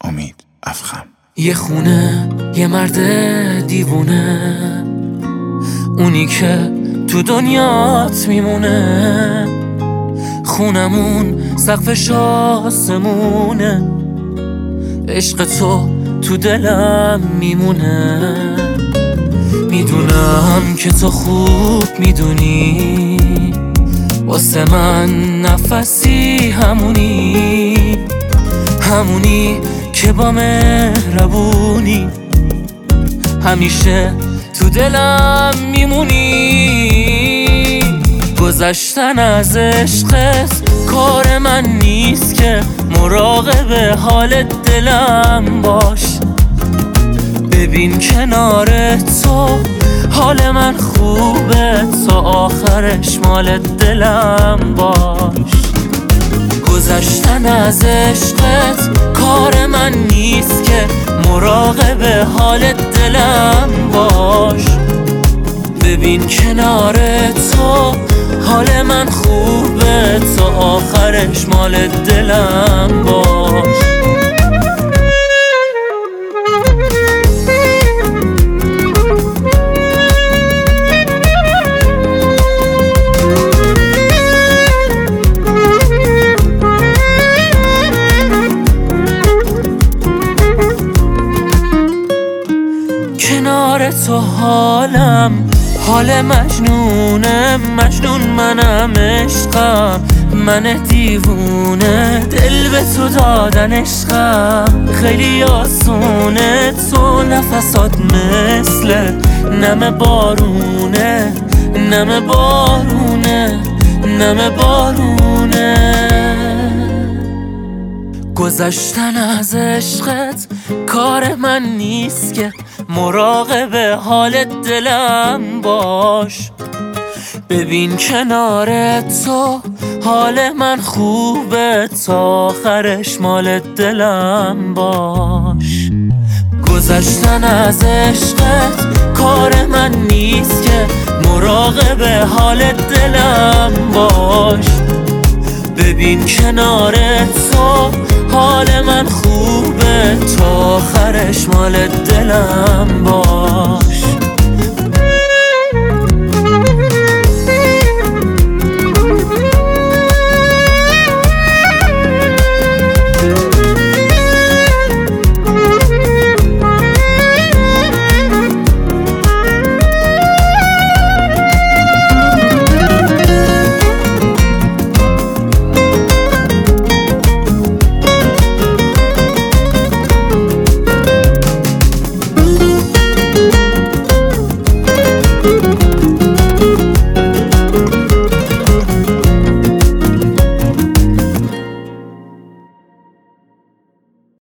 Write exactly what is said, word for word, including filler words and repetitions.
امید افخم. یه خونه، یه مرد دیوونه، اونی که تو دنیات میمونه. خونمون سقفش آسمونه، عشق تو تو دلم میمونه. میدونم که تو خوب میدونی واسه من نفسی همونی، همونی که با مهربونی همیشه تو دلم میمونی. گذشتن از عشقت کار من نیست که مراقب حال دلم باش. ببین کنار تو حال من خوبه، تا آخرش مال دلم باش. گذشتن از عشقت کار من نیست که مراقب حال دلم باش. ببین کنار تو حال من خوبه، تا آخرش مال دلم باش. کنار تو حالم حال مجنونه، مجنون منم عشقم، من دیوونه. دل به تو دادن عشقم خیلی آسونه، تو نفسات مثل نم بارونه، نم بارونه، نم بارونه. گذشتن از عشقت کار من نیست که مراقب حال دلم باش. ببین کنار تو حال من خوبه، تا آخرش مال دلم باش. گذشتن از عشقت کار من نیست که مراقب حال دلم باش. ببین کنار تو حال من خوبه، تا آخرش مال دلم باش.